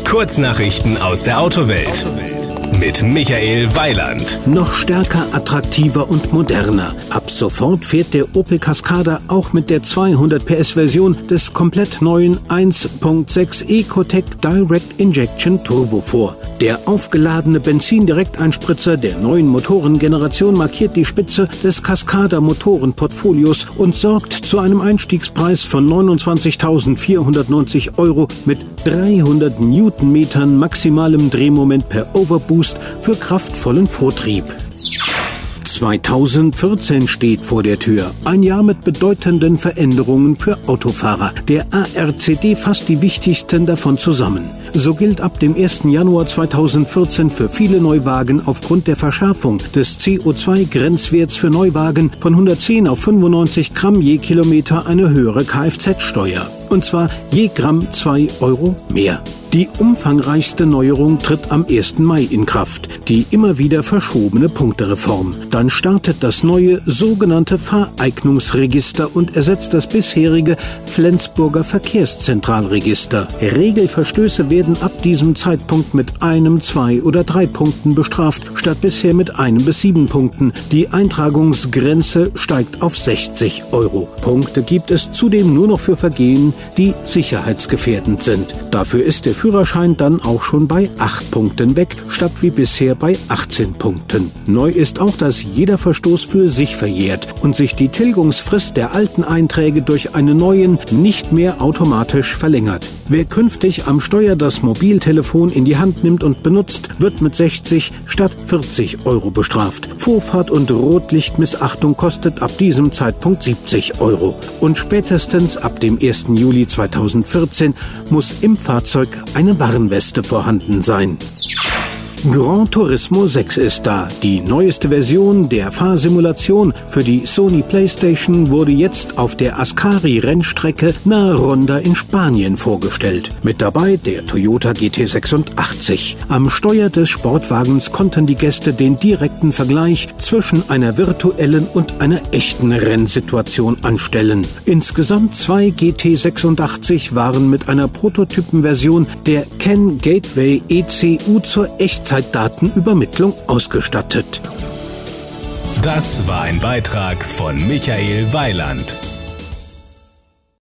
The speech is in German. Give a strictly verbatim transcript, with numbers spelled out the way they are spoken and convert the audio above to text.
Kurznachrichten aus der Autowelt. Mit Michael Weiland. Noch stärker, attraktiver und moderner. Ab sofort fährt der Opel Cascada auch mit der zweihundert P S Version des komplett neuen eins Punkt sechs Ecotec Direct Injection Turbo vor. Der aufgeladene Benzin-Direkteinspritzer der neuen Motorengeneration markiert die Spitze des Cascada-Motorenportfolios und sorgt zu einem Einstiegspreis von neunundzwanzigtausendvierhundertneunzig Euro mit dreihundert Newtonmetern maximalem Drehmoment per Overboost für kraftvollen Vortrieb. zweitausendvierzehn steht vor der Tür. Ein Jahr mit bedeutenden Veränderungen für Autofahrer. Der A R C D fasst die wichtigsten davon zusammen. So gilt ab dem ersten Januar zweitausendvierzehn für viele Neuwagen aufgrund der Verschärfung des C O zwei Grenzwerts für Neuwagen von hundertzehn auf fünfundneunzig Gramm je Kilometer eine höhere Kfz-Steuer. Und zwar je Gramm zwei Euro mehr. Die umfangreichste Neuerung tritt am ersten Mai in Kraft, die immer wieder verschobene Punktereform. Dann startet das neue sogenannte Fahreignungsregister und ersetzt das bisherige Flensburger Verkehrszentralregister. Regelverstöße werden ab diesem Zeitpunkt mit einem, zwei oder drei Punkten bestraft, statt bisher mit einem bis sieben Punkten. Die Eintragungsgrenze steigt auf sechzig Euro. Punkte gibt es zudem nur noch für Vergehen, die sicherheitsgefährdend sind. Dafür ist der Führerschein dann auch schon bei acht Punkten weg, statt wie bisher bei achtzehn Punkten. Neu ist auch, dass jeder Verstoß für sich verjährt und sich die Tilgungsfrist der alten Einträge durch einen neuen nicht mehr automatisch verlängert. Wer künftig am Steuer das Mobiltelefon in die Hand nimmt und benutzt, wird mit sechzig statt vierzig Euro bestraft. Vorfahrt und Rotlichtmissachtung kostet ab diesem Zeitpunkt siebzig Euro. Und spätestens ab dem ersten Juli zweitausendvierzehn muss im Fahrzeug eine Warnweste vorhanden sein. Gran Turismo sechs ist da. Die neueste Version der Fahrsimulation für die Sony PlayStation wurde jetzt auf der Ascari-Rennstrecke nahe Ronda in Spanien vorgestellt. Mit dabei der Toyota G T sechsundachtzig. Am Steuer des Sportwagens konnten die Gäste den direkten Vergleich zwischen einer virtuellen und einer echten Rennsituation anstellen. Insgesamt zwei G T sechsundachtzig waren mit einer Prototypenversion der CAN Gateway E C U zur Echtzeit Zeitdatenübermittlung ausgestattet. Das war ein Beitrag von Michael Weiland.